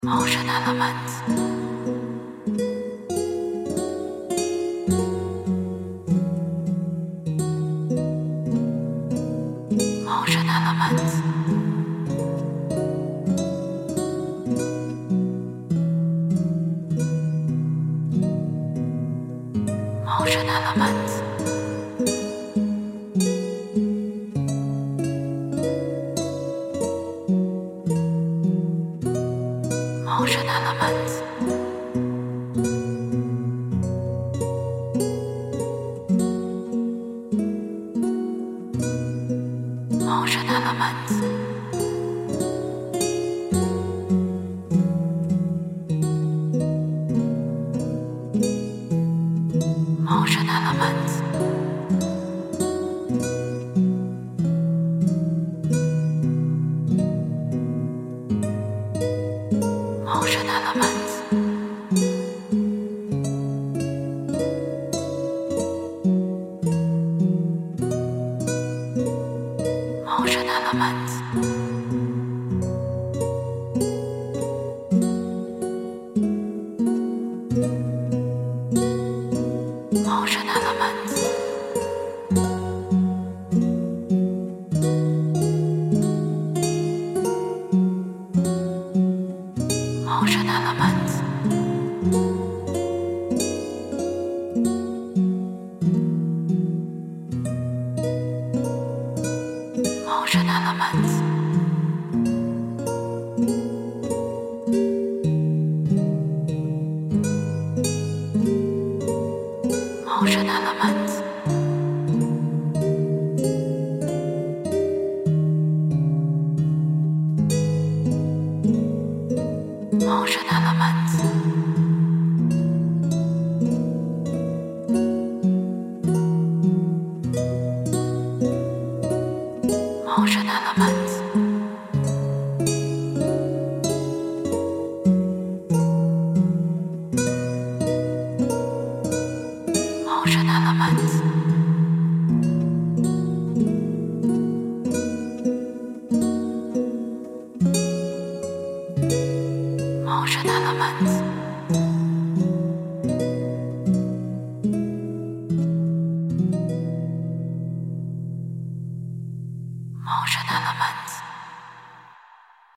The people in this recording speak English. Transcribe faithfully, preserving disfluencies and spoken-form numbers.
Emotional Elements. Emotional Elements. Emotional Elements. Emotional Elements. Emotional Elements. Emotional Elements. Emotional Elements. Emotional Elements. Emotional Elements. Emotional Elements. Emotional Elements. Emotional Elements. Emotional Elements. Emotional Elements. Emotional Elements.